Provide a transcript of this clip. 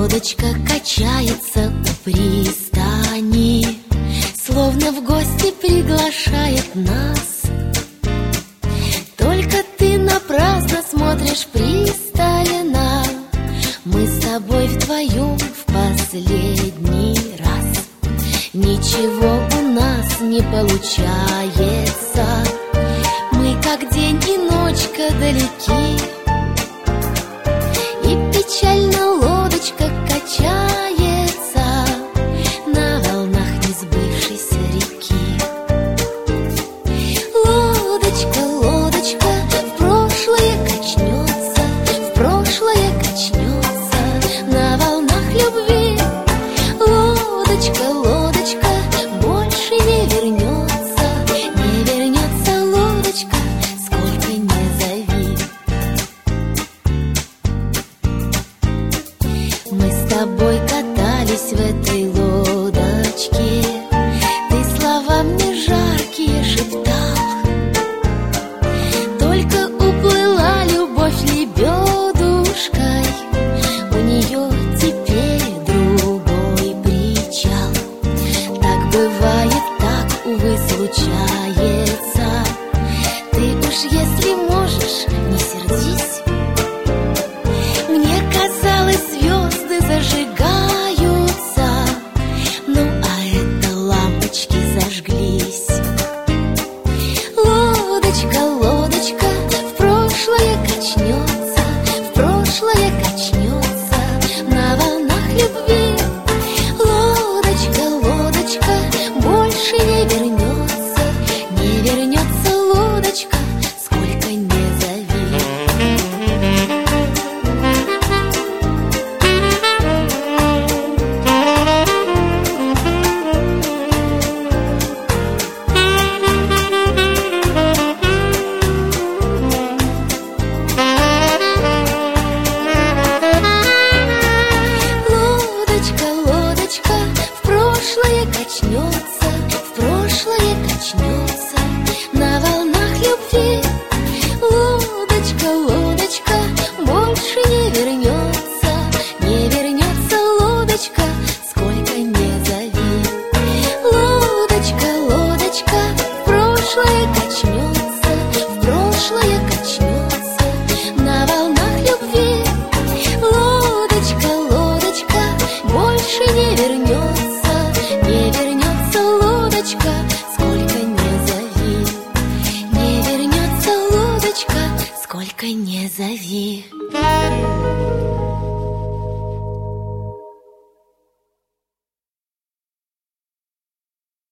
лодочка качается у пристани, словно в гости приглашает нас. Только ты напрасно смотришь пристально, мы с тобой вдвоем в последний раз. Ничего у нас не получается, мы как день и ночка далеки, и печально лодочка качается на волнах несбывшейся реки. Лодочка, лодочка, в прошлое качнется, в прошлое качнется на волнах любви. Лодочка, лодочка, больше не вернется, не вернется лодочка, сколько не зови. Мы с тобой катались в этой лодочке, ты слова мне жаркие шептал, только уплыла любовь лебедушкой, у нее теперь другой причал. Так бывает, так, увы, случается. Ты уж, если можешь, не сердись. Мне казалось, звезды зажигаются, ну а это лампочки зажглись. Лодочка, лодочка, в прошлое качнется, в прошлое качнется на волнах любви. Лодочка, лодочка, больше не вернется, не вернется лодочка, сколько не зови. Лодочка, лодочка, в прошлое качнется, в прошлое качнется на волнах любви. Лодочка, лодочка, больше не вернется, не вернется лодочка, сколько не зови. Лодочка, лодочка, в прошлое качнется, в прошлое качнется на волнах любви. Лодочка, лодочка, больше не вернется, не вернется лодочка, сколько не зови. Не вернется лодочка, сколько не зови.